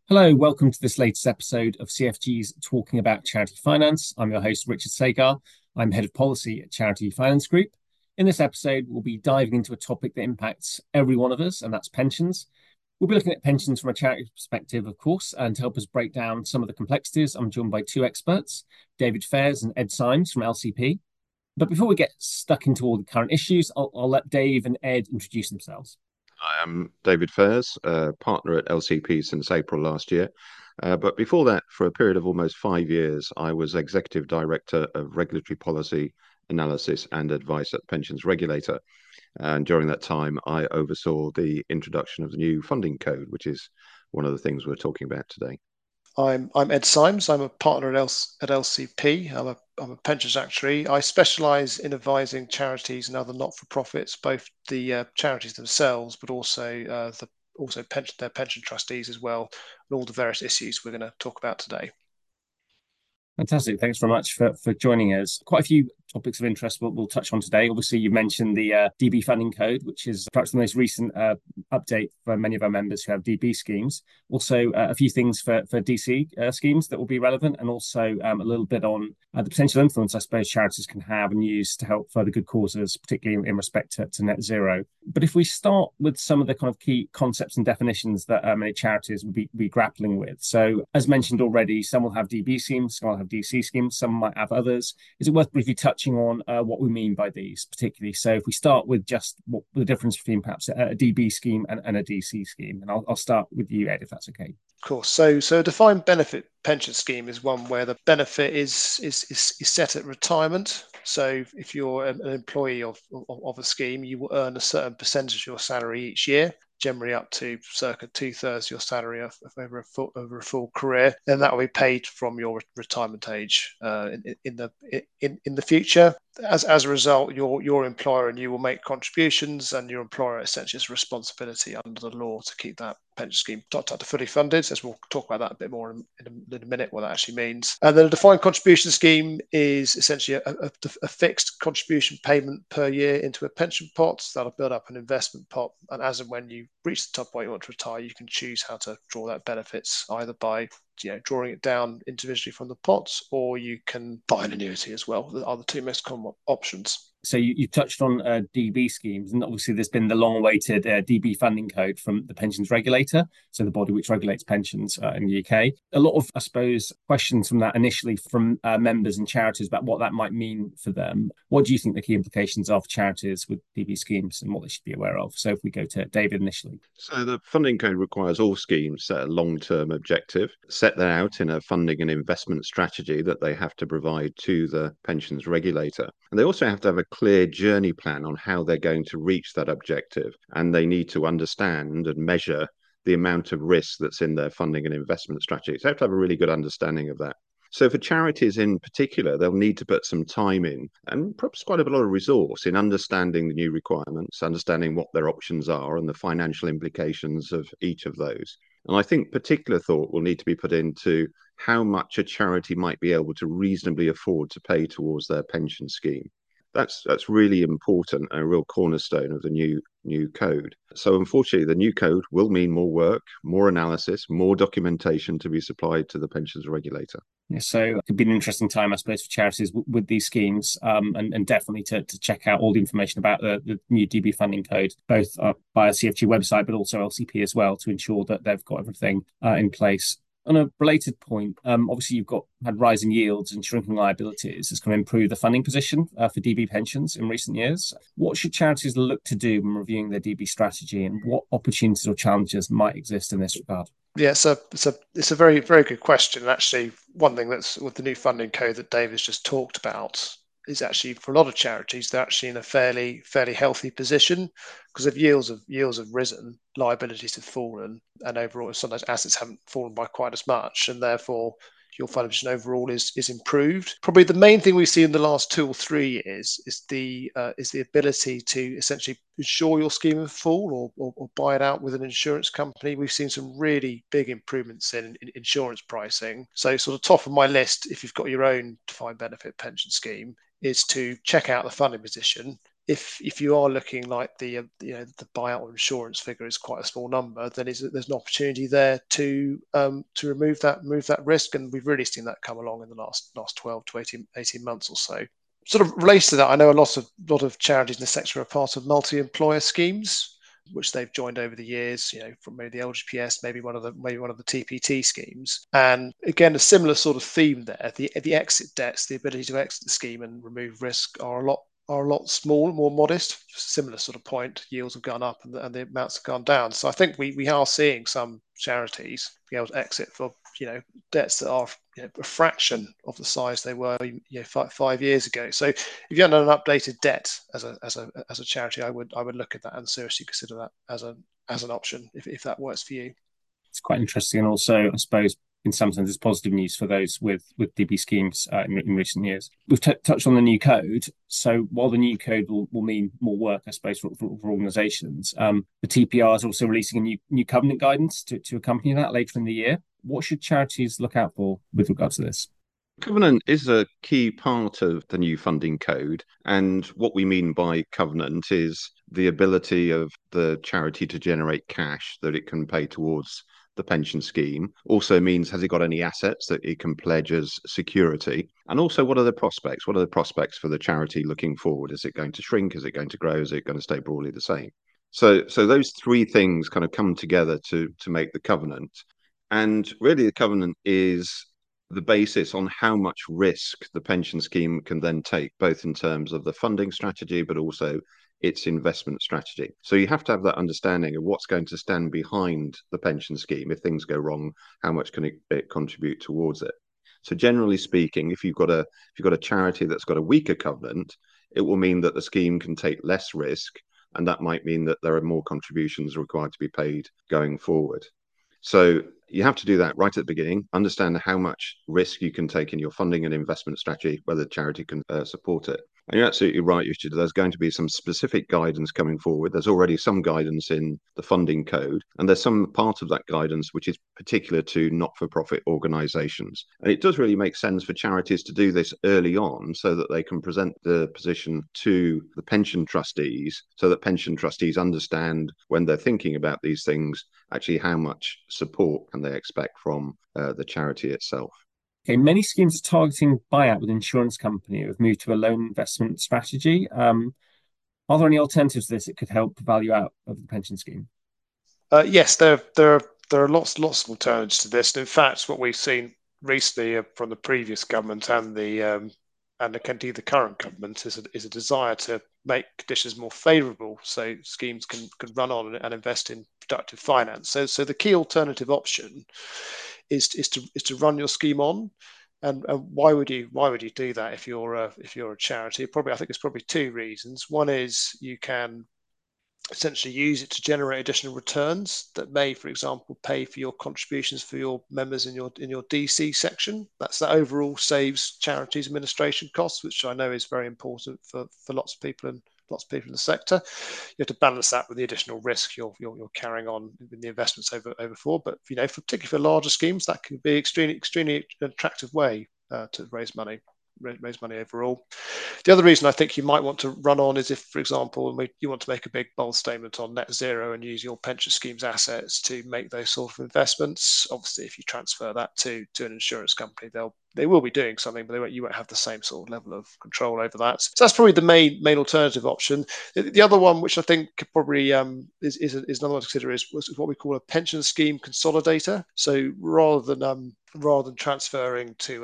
Hello, welcome to this latest episode of CFG's Talking About Charity Finance. I'm your host, Richard Sagar. I'm Head of Policy at Charity Finance Group. In this episode, we'll be diving into a topic that impacts every one of us, and that's pensions. We'll be looking at pensions from a charity perspective, of course, and to help us break down some of the complexities, I'm joined by two experts, David Fairs and Ed Symes from LCP. But before we get stuck into all the current issues, I'll let Dave and Ed introduce themselves. I am David Fairs, partner at LCP since April last year. But before that, for a period of almost 5 years, I was Executive Director of Regulatory Policy Analysis and Advice at the Pensions Regulator. And during that time, I oversaw the introduction of the new funding code, which is one of the things we're talking about today. I'm Ed Symes. I'm a partner at LCP. I'm a pensions actuary. I specialise in advising charities and other not-for-profits, both the charities themselves, but also their pension trustees as well, and all the various issues we're going to talk about today. Fantastic. Thanks very much for joining us. Quite a few topics of interest we'll touch on today. Obviously, you mentioned the DB funding code, which is perhaps the most recent update for many of our members who have DB schemes. Also, a few things for DC schemes that will be relevant, and also a little bit on the potential influence, I suppose, charities can have and use to help further good causes, particularly in respect to net zero. But if we start with some of the kind of key concepts and definitions that many charities will be grappling with. So, as mentioned already, some will have DB schemes, some will have DC schemes, some might have others. Is it worth briefly touching on what we mean by these particularly? So if we start with just what the difference between perhaps a DB scheme and a DC scheme, and I'll start with you, Ed, if that's okay. Of course. So a defined benefit pension scheme is one where the benefit is set at retirement. So if you're an employee of a scheme, you will earn a certain percentage of your salary each year, generally up to circa 2/3 your salary over a full career, and that will be paid from your retirement age in the future. As a result, your employer and you will make contributions, and your employer essentially has responsibility under the law to keep that pension scheme to fully funded, as we'll talk about that a bit more in a minute, what that actually means. And then a defined contribution scheme is essentially a fixed contribution payment per year into a pension pot that'll build up an investment pot. And as and when you reach the top point you want to retire, you can choose how to draw that benefits, either by drawing it down individually from the pots, or you can buy an annuity as well. Are the two most common options. So you touched on DB schemes, and obviously there's been the long-awaited DB funding code from the pensions regulator, so the body which regulates pensions in the UK. A lot of, I suppose, questions from that initially from members and charities about what that might mean for them. What do you think the key implications are for charities with DB schemes and what they should be aware of? So if we go to David initially. So the funding code requires all schemes set a long-term objective, set that out in a funding and investment strategy that they have to provide to the pensions regulator. And they also have to have a clear journey plan on how they're going to reach that objective. And they need to understand and measure the amount of risk that's in their funding and investment strategy. So they have to have a really good understanding of that. So for charities in particular, they'll need to put some time in and perhaps quite a lot of resource in understanding the new requirements, understanding what their options are and the financial implications of each of those. And I think particular thought will need to be put into how much a charity might be able to reasonably afford to pay towards their pension scheme. That's really important and a real cornerstone of the new code. So unfortunately, the new code will mean more work, more analysis, more documentation to be supplied to the pensions regulator. Yeah, so it could be an interesting time, I suppose, for charities with these schemes, and definitely to check out all the information about the new DB funding code, both via CFG website, but also LCP as well, to ensure that they've got everything in place. On a related point, obviously you've had rising yields and shrinking liabilities. It's going to improve the funding position for DB pensions in recent years. What should charities look to do when reviewing their DB strategy, and what opportunities or challenges might exist in this regard? Yeah, so it's a very, very good question. And actually, one thing that's with the new funding code that Dave has just talked about is actually for a lot of charities, they're actually in a fairly healthy position, because if yields have risen, liabilities have fallen, and overall sometimes assets haven't fallen by quite as much, and therefore your funding position overall is improved. Probably the main thing we've seen in the last 2 or 3 years is the ability to essentially insure your scheme in full, or buy it out with an insurance company. We've seen some really big improvements in insurance pricing. So sort of top of my list, if you've got your own defined benefit pension scheme, is to check out the funding position. if you are looking like the buyout or insurance figure is quite a small number, then there's an opportunity there to remove that risk, and we've really seen that come along in the last 12 to 18 months or so. Sort of relates to that, I know a lot of charities in the sector are part of multi-employer schemes, which they've joined over the years, from maybe the LGPS, maybe one of the TPT schemes. And again, a similar sort of theme there. The exit debts, the ability to exit the scheme and remove risk are a lot small, more modest. Similar sort of point. Yields have gone up and the amounts have gone down. So I think we are seeing some charities be able to exit for debts that are a fraction of the size they were 5 years ago. So if you had an updated debt as a charity, I would look at that and seriously consider that as an option if that works for you. It's quite interesting, and also I suppose in some sense it's positive news for those with DB schemes in recent years. We've touched on the new code. So while the new code will mean more work, I suppose, for organisations, the TPR is also releasing a new covenant guidance to accompany that later in the year. What should charities look out for with regard to this? Covenant is a key part of the new funding code. And what we mean by covenant is the ability of the charity to generate cash that it can pay towards the pension scheme. Also means, has it got any assets that it can pledge as security? And also, what are the prospects? What are the prospects for the charity looking forward? Is it going to shrink? Is it going to grow? Is it going to stay broadly the same? So those three things kind of come together to make the covenant. And really, the covenant is the basis on how much risk the pension scheme can then take, both in terms of the funding strategy, but also its investment strategy. So you have to have that understanding of what's going to stand behind the pension scheme. If things go wrong, how much can it contribute towards it? So generally speaking, if you've got a charity that's got a weaker covenant, it will mean that the scheme can take less risk, and that might mean that there are more contributions required to be paid going forward. So you have to do that right at the beginning, understand how much risk you can take in your funding and investment strategy, whether the charity can support it. And you're absolutely right, Richard. There's going to be some specific guidance coming forward. There's already some guidance in the funding code, and there's some part of that guidance which is particular to not-for-profit organisations. And it does really make sense for charities to do this early on so that they can present the position to the pension trustees, so that pension trustees understand when they're thinking about these things, actually how much support can they expect from the charity itself. Okay, many schemes are targeting buyout with insurance company have moved to a loan investment strategy. Are there any alternatives to this that could help value out of the pension scheme? Yes, there are lots of alternatives to this. And in fact, what we've seen recently from the previous government and the current government is a desire to make conditions more favourable, so schemes can run on and invest in productive finance. So the key alternative option is to run your scheme on. And why would you do that if you're a charity? I think it's probably two reasons. One is you can essentially use it to generate additional returns that may, for example, pay for your contributions for your members in your DC section. That overall saves charities administration costs, which I know is very important for lots of people in the sector. You have to balance that with the additional risk you're carrying on in the investments over forward. But particularly for larger schemes, that can be extremely attractive way to raise money overall. The other reason I think you might want to run on is if, for example, you want to make a big bold statement on net zero and use your pension scheme's assets to make those sort of investments. Obviously, if you transfer that to an insurance company, they will be doing something, but you won't have the same sort of level of control over that. So that's probably the main alternative option. The other one, which I think probably is another one to consider, is what we call a pension scheme consolidator. So rather than transferring to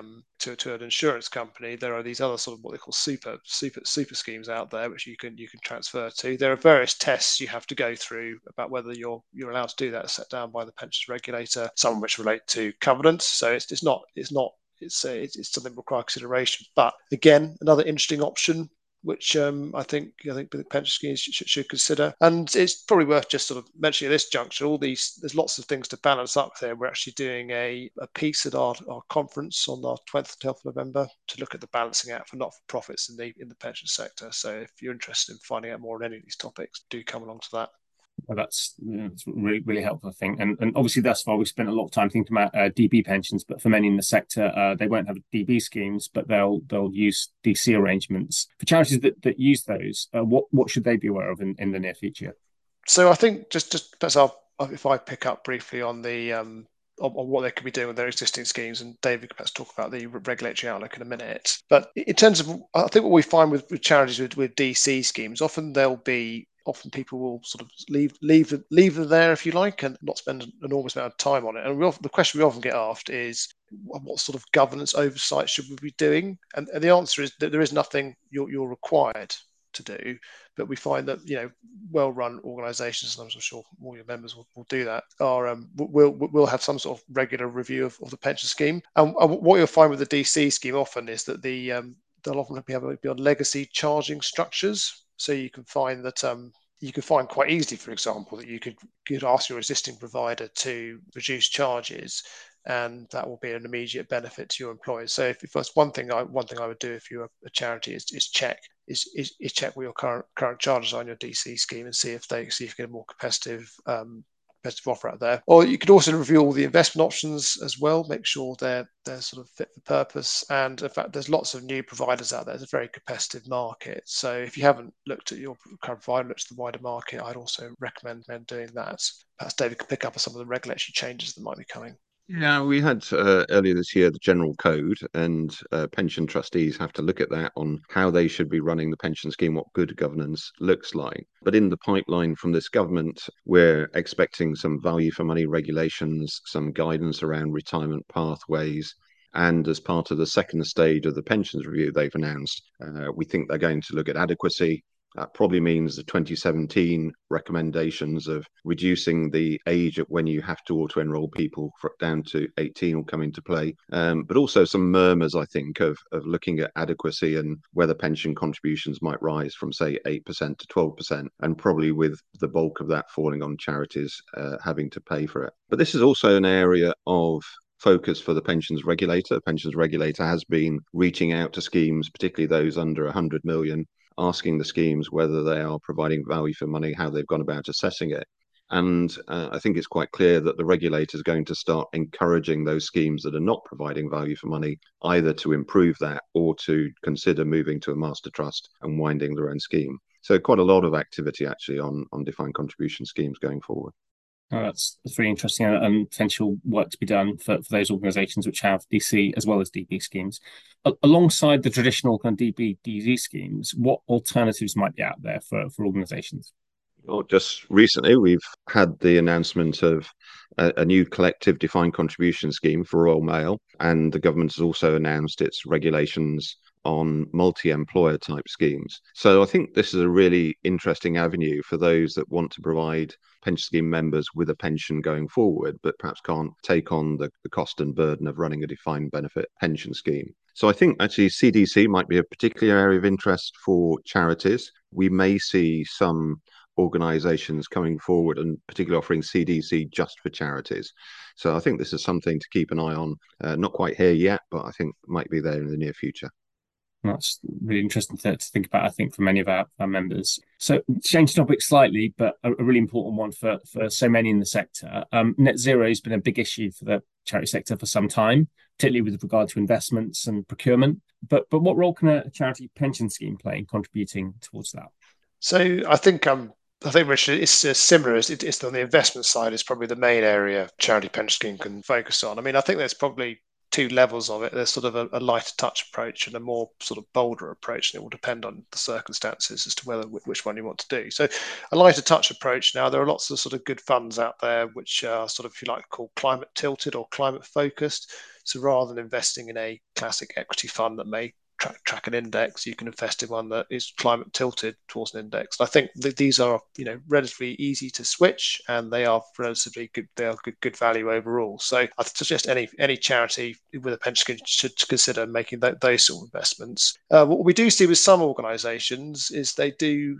an insurance company, there are these other sort of what they call super schemes out there which you can transfer to. There are various tests you have to go through about whether you're allowed to do that, set down by the pensions regulator. Some of which relate to covenants, so it's something that requires consideration. But again, another interesting option which I think the pension schemes should consider. And it's probably worth just sort of mentioning at this juncture, there's lots of things to balance up there. We're actually doing a piece at our conference on our 12th of November to look at the balancing out for not-for-profits in the pension sector. So if you're interested in finding out more on any of these topics, do come along to that. Well, that's really, really helpful, I think. And obviously, thus far, we've spent a lot of time thinking about DB pensions, but for many in the sector, they won't have DB schemes, but they'll use DC arrangements. For charities that use those, what should they be aware of in the near future? So I think just perhaps if I pick up briefly on the on what they could be doing with their existing schemes, and David could perhaps talk about the regulatory outlook in a minute. But in terms of, I think what we find with charities with DC schemes, often people will sort of leave them there, if you like, and not spend an enormous amount of time on it. And the question we often get asked is, what sort of governance oversight should we be doing? And the answer is that there is nothing you're required to do, but we find that well-run organisations, and I'm sure all your members will do that, will have some sort of regular review of the pension scheme. And what you'll find with the DC scheme often is that they'll often be on legacy charging structures. So you can find that you can find quite easily, for example, that you could ask your existing provider to reduce charges, and that will be an immediate benefit to your employers. So if that's one thing I would do if you're a charity is check what your current charges are on your DC scheme and see if you get a more competitive offer out there. Or you could also review all the investment options as well, make sure they're sort of fit for purpose. And in fact, there's lots of new providers out there. It's a very competitive market. So if you haven't looked at your current provider, looked at the wider market, I'd also recommend doing that. Perhaps David could pick up on some of the regulatory changes that might be coming. Yeah, we had earlier this year the General Code, and pension trustees have to look at that on how they should be running the pension scheme, what good governance looks like. But in the pipeline from this government, we're expecting some value for money regulations, some guidance around retirement pathways. And as part of the second stage of the pensions review they've announced, we think they're going to look at adequacy. That probably means the 2017 recommendations of reducing the age at when you have to auto-enroll people down to 18 will come into play. But also some murmurs, I think, of looking at adequacy and whether pension contributions might rise from, say, 8% to 12%, and probably with the bulk of that falling on charities having to pay for it. But this is also an area of focus for the pensions regulator. The pensions regulator has been reaching out to schemes, particularly those under 100 million, asking the schemes whether they are providing value for money, how they've gone about assessing it. And I think it's quite clear that the regulator is going to start encouraging those schemes that are not providing value for money either to improve that or to consider moving to a master trust and winding their own scheme. So quite a lot of activity actually on defined contribution schemes going forward. Oh, that's really interesting, and potential work to be done for those organisations which have DC as well as DB schemes. Alongside the traditional kind of DB, DZ schemes, what alternatives might be out there for organisations? Well, just recently, we've had the announcement of a new collective defined contribution scheme for Royal Mail, and the government has also announced its regulations on multi-employer type schemes. So I think this is a really interesting avenue for those that want to provide pension scheme members with a pension going forward, but perhaps can't take on the cost and burden of running a defined benefit pension scheme. So I think actually CDC might be a particular area of interest for charities. We may see some organisations coming forward and particularly offering CDC just for charities. So I think this is something to keep an eye on. Not quite here yet, but I think might be there in the near future. That's really interesting to think about, I think, for many of our members. So change topic slightly, but a really important one for so many in the sector. Net zero has been a big issue for the charity sector for some time, particularly with regard to investments and procurement. But what role can a charity pension scheme play in contributing towards that? So I think Richard, it's similar. It's on the investment side is probably the main area charity pension scheme can focus on. I mean, I think there's probably two levels of it. There's sort of a lighter touch approach and a more sort of bolder approach, and it will depend on the circumstances as to which one you want to do. So a lighter touch approach, now there are lots of sort of good funds out there which are sort of, if you like, called climate tilted or climate focused. So rather than investing in a classic equity fund that may track an index, you can invest in one that is climate tilted towards an index. And I think these are, relatively easy to switch, and they are relatively good. They are good value overall. So I suggest any charity with a pension should consider making those sort of investments. What we do see with some organisations is they do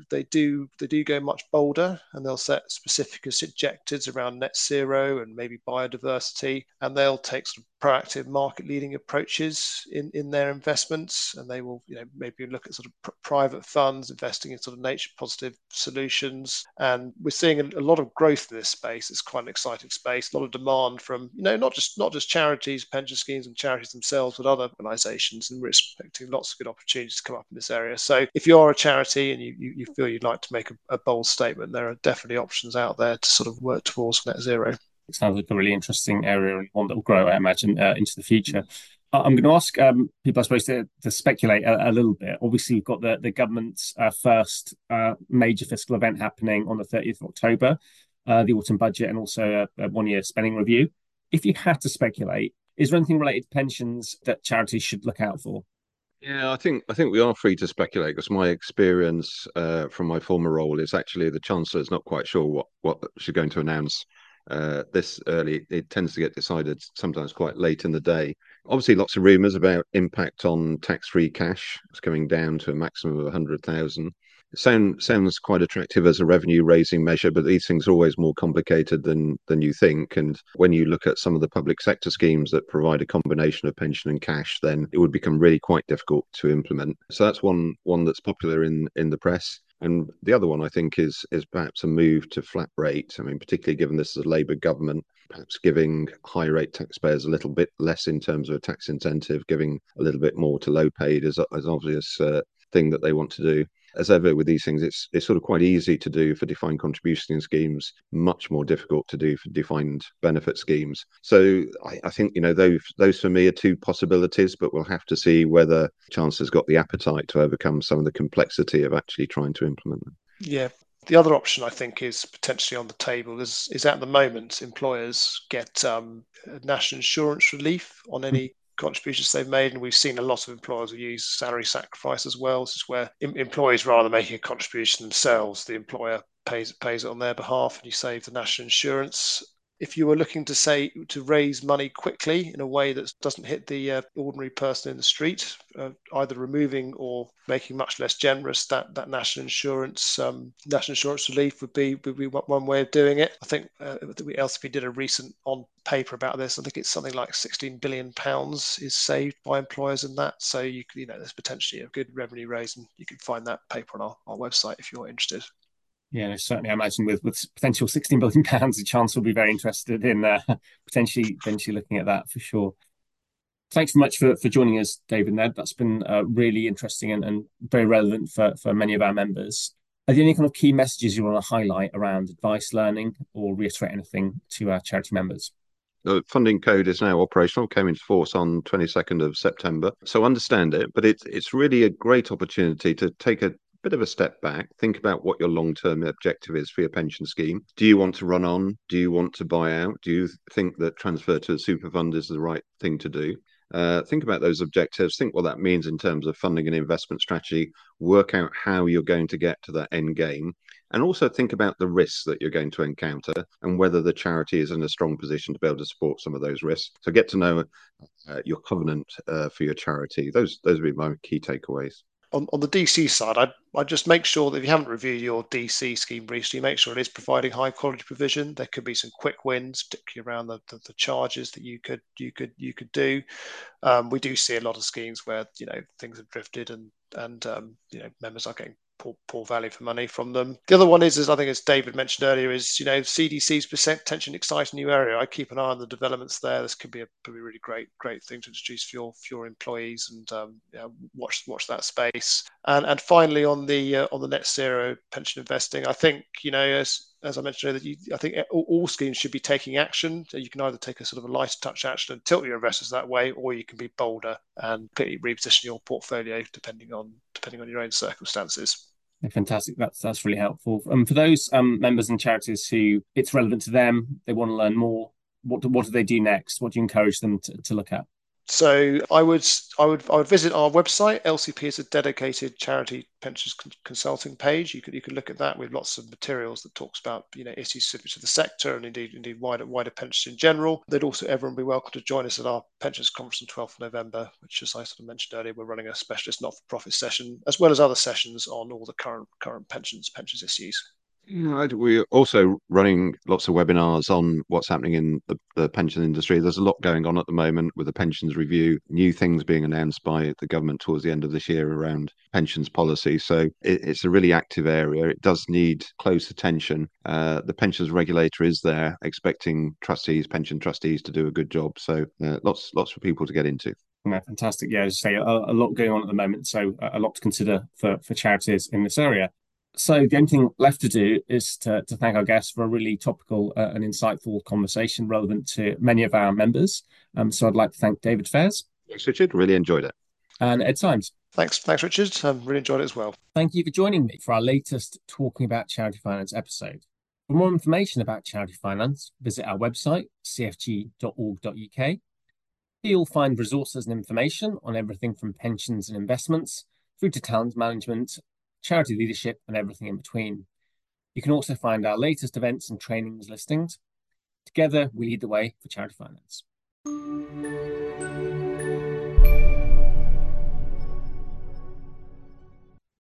go much bolder, and they'll set specific objectives around net zero and maybe biodiversity, and they'll take sort of proactive market leading approaches in their investments, and they will maybe look at sort of private funds investing in sort of nature positive solutions. And we're seeing a lot of growth in this space. It's quite an exciting space, a lot of demand from not just charities, pension schemes and charities themselves, but other organizations, and we're expecting lots of good opportunities to come up in this area. So if you are a charity and you feel you'd like to make a bold statement, there are definitely options out there to sort of work towards net zero. It sounds like a really interesting area and one that will grow, I imagine, into the future. I'm going to ask people, I suppose, to speculate a little bit. Obviously, you've got the government's first major fiscal event happening on the 30th of October, the autumn budget, and also a one-year spending review. If you had to speculate, is there anything related to pensions that charities should look out for? Yeah, I think we are free to speculate, because my experience from my former role is actually the Chancellor is not quite sure what she's going to announce this early. It tends to get decided sometimes quite late in the day. Obviously, lots of rumours about impact on tax-free cash. It's coming down to a maximum of 100,000. Sounds quite attractive as a revenue-raising measure, but these things are always more complicated than you think. And when you look at some of the public sector schemes that provide a combination of pension and cash, then it would become really quite difficult to implement. So that's one that's popular in the press. And the other one, I think, is perhaps a move to flat rate. I mean, particularly given this is a Labour government, perhaps giving high rate taxpayers a little bit less in terms of a tax incentive, giving a little bit more to low paid is obvious thing that they want to do. As ever with these things, it's sort of quite easy to do for defined contribution schemes, much more difficult to do for defined benefit schemes. So I think those for me are two possibilities, but we'll have to see whether Chancellor's got the appetite to overcome some of the complexity of actually trying to implement them. Yeah. The other option I think is potentially on the table is at the moment employers get national insurance relief on any contributions they've made, and we've seen a lot of employers who use salary sacrifice as well. This is where employees, rather than making a contribution themselves, the employer pays it on their behalf, and you save the national insurance. If you were looking to raise money quickly in a way that doesn't hit the ordinary person in the street, either removing or making much less generous that national insurance relief would be one way of doing it. I think the LCP did a recent on paper about this. I think it's something like £16 billion is saved by employers in that. So there's potentially a good revenue raise, and you can find that paper on our website if you're interested. Yeah, no, certainly. I imagine with potential £16 billion, the Chancellor will be very interested in potentially looking at that for sure. Thanks very much for joining us, David and Ed. That's been really interesting and very relevant for many of our members. Are there any kind of key messages you want to highlight around advice learning, or reiterate anything to our charity members? The funding code is now operational, came into force on 22nd of September. So understand it, but it's really a great opportunity to take a bit of a step back, think about what your long-term objective is for your pension scheme. Do you want to run on? Do you want to buy out? Do you think that transfer to a super fund is the right thing to do? Think about those objectives, think what that means in terms of funding and investment strategy, work out how you're going to get to that end game, and also think about the risks that you're going to encounter and whether the charity is in a strong position to be able to support some of those risks. So get to know your covenant for your charity. Those would be my key takeaways. On the DC side, I'd just make sure that if you haven't reviewed your DC scheme recently, make sure it is providing high quality provision. There could be some quick wins, particularly around the charges that you could do. We do see a lot of schemes where things have drifted and members are getting poor value for money from them. The other one is I think, as David mentioned earlier, is CDC's potentially an exciting new area. I keep an eye on the developments there. This could be a really great thing to introduce for your employees, and watch that space. And finally, on the net zero pension investing, I think as I mentioned earlier, I think all schemes should be taking action. So you can either take a sort of a lighter touch action and tilt your investors that way, or you can be bolder and reposition your portfolio depending on your own circumstances. Fantastic. That's really helpful. For those members and charities who it's relevant to them, they want to learn more, what do they do next? What do you encourage them to look at? So I would visit our website. LCP is a dedicated charity pensions consulting page. You could look at that with lots of materials that talks about issues specific to the sector and indeed wider pensions in general. They'd also everyone be welcome to join us at our pensions conference on 12th of November, which, as I sort of mentioned earlier, we're running a specialist not-for-profit session as well as other sessions on all the current pensions issues. We're also running lots of webinars on what's happening in the pension industry. There's a lot going on at the moment with the pensions review, new things being announced by the government towards the end of this year around pensions policy. So it's a really active area. It does need close attention. The pensions regulator is there expecting pension trustees to do a good job. So lots for people to get into. Yeah, fantastic. Yeah, as I say, a lot going on at the moment, so a lot to consider for charities in this area. So the only thing left to do is to thank our guests for a really topical and insightful conversation relevant to many of our members. So I'd like to thank David Fairs. Thanks, Richard. Really enjoyed it. And Ed Symes. Thanks, Richard. Really enjoyed it as well. Thank you for joining me for our latest Talking About Charity Finance episode. For more information about charity finance, visit our website, cfg.org.uk. Here you'll find resources and information on everything from pensions and investments through to talent management, charity leadership, and everything in between. You can also find our latest events and trainings listings. Together, we lead the way for charity finance.